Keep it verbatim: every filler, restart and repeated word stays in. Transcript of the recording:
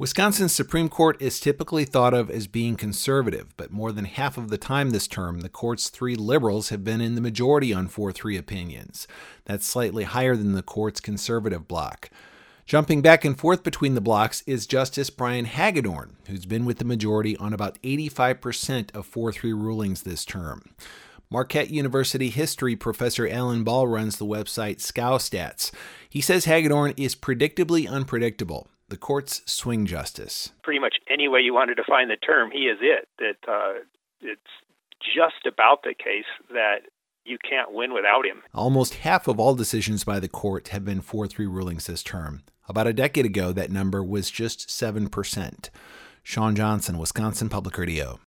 Wisconsin's Supreme Court is typically thought of as being conservative, but more than half of the time this term, the court's three liberals have been in the majority on four three opinions. That's slightly higher than the court's conservative bloc. Jumping back and forth between the blocks is Justice Brian Hagedorn, who's been with the majority on about eighty-five percent of four three rulings this term. Marquette University history professor Alan Ball runs the website ScowStats. He says Hagedorn is predictably unpredictable, the court's swing justice. Pretty much any way you want to define the term, he is it. That uh, it's just about the case that you can't win without him. Almost half of all decisions by the court have been four three rulings this term. About a decade ago, that number was just seven percent. Sean Johnson, Wisconsin Public Radio.